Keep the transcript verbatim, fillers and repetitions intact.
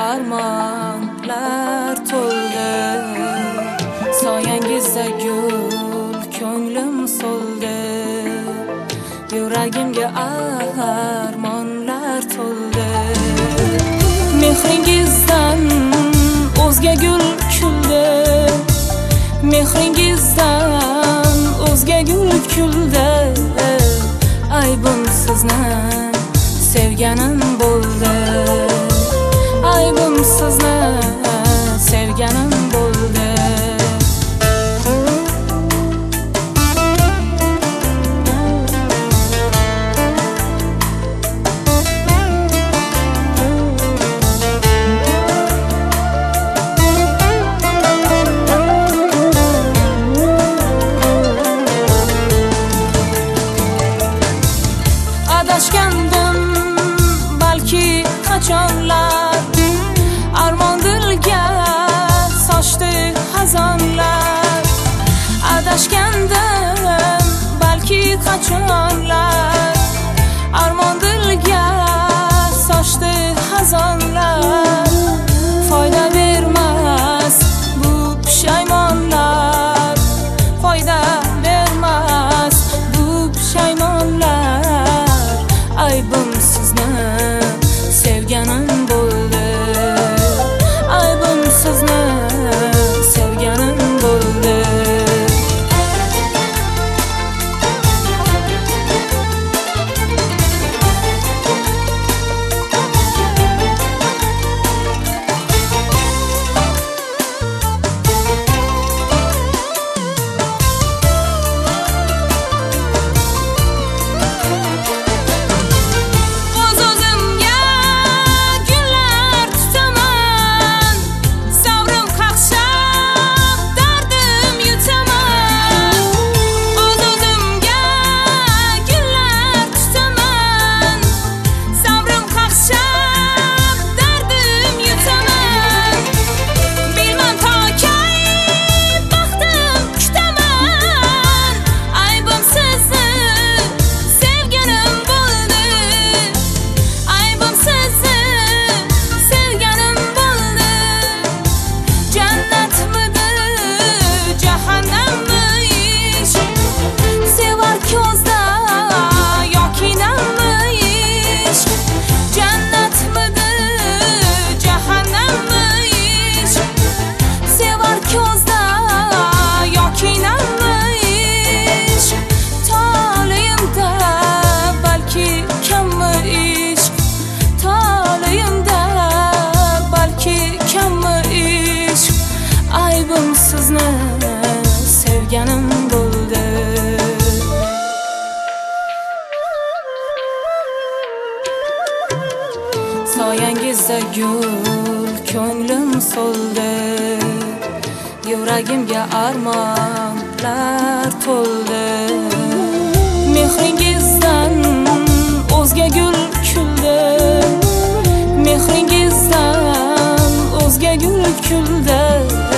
armonlar to'ldi. Soyangizda gul ko'nglim so'ldi. Yuragimga armonlar to'ldi. Mehringizdan o'zga gul kuldi. Mehringizdan o'zga gul kuldi. Aybim sizni sevganim bo'ldi. Aybim sizni sevganim bo'ldi. Adashgandim balki qachonlar, armon dilga sochdi xazonlar. Adashgandim balki qachonlar, armon dilga sochdi xazonlar. Foyda bermas bu pushaymonlar, foyda bermas bu pushaymonlar. Aybim sizni sevganim bo'ldi. Aybim sizni sevganim bo'ldi. Aybim sizni sevganim bo'ldi. Soyangizda gul ko'nglim so'ldi. Yuragimga armonlar to'ldi. Mehringizdan o'zga gul kuldi. Mehringizdan o'zga gul kuldi.